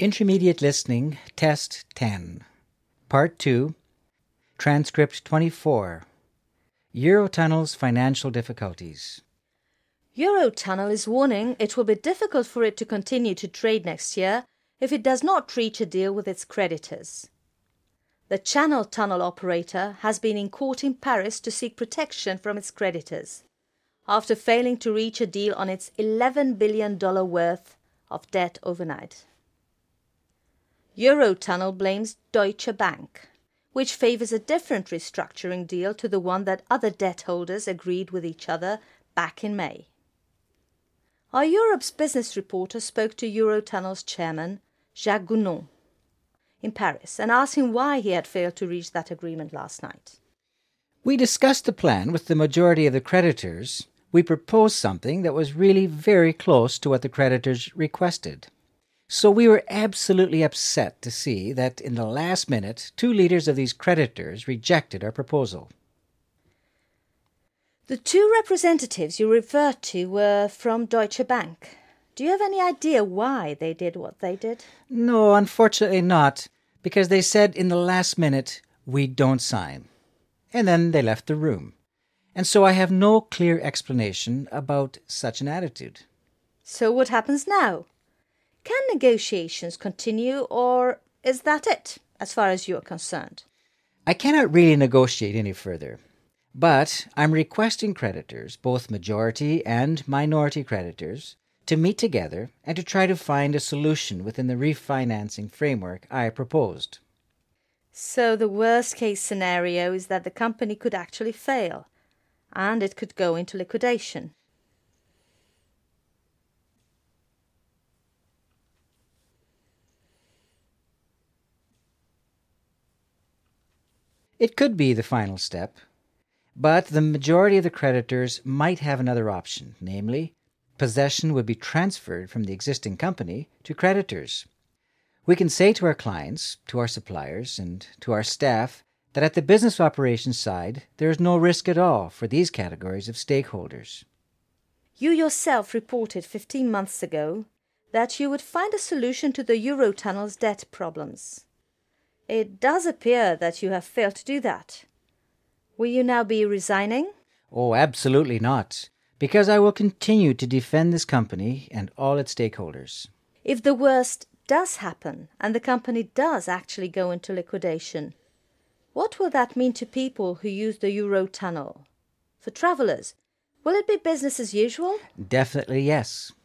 Intermediate Listening, Test 10. Part 2, Transcript 24. Eurotunnel's Financial Difficulties. Eurotunnel is warning it will be difficult for it to continue to trade next year if it does not reach a deal with its creditors. The Channel Tunnel operator has been in court in Paris to seek protection from its creditors after failing to reach a deal on its $11 billion worth of debt overnight. Eurotunnel blames Deutsche Bank, which favours a different restructuring deal to the one that other debt holders agreed with each other back in May. Our Europe's business reporter spoke to Eurotunnel's chairman, Jacques Gounon, in Paris and asked him why he had failed to reach that agreement last night. We discussed the plan with the majority of the creditors. We proposed something that was really very close to what the creditors requested. So we were absolutely upset to see that in the last minute, 2 leaders of these creditors rejected our proposal. The 2 representatives you referred to were from Deutsche Bank. Do you have any idea why they did what they did? No, unfortunately not, because they said in the last minute, we don't sign. And then they left the room. And so I have no clear explanation about such an attitude. So what happens now? Can negotiations continue, or is that it, as far as you are concerned? I cannot really negotiate any further, but I'm requesting creditors, both majority and minority creditors, to meet together and to try to find a solution within the refinancing framework I proposed. So the worst-case scenario is that the company could actually fail, and it could go into liquidation. It could be the final step, but the majority of the creditors might have another option, namely, possession would be transferred from the existing company to creditors. We can say to our clients, to our suppliers, and to our staff that at the business operations side, there is no risk at all for these categories of stakeholders. You yourself reported 15 months ago that you would find a solution to the Eurotunnel's debt problems. It does appear that you have failed to do that. Will you now be resigning? Oh, absolutely not, because I will continue to defend this company and all its stakeholders. If the worst does happen and the company does actually go into liquidation, what will that mean to people who use the Eurotunnel? For travellers, will it be business as usual? Definitely yes.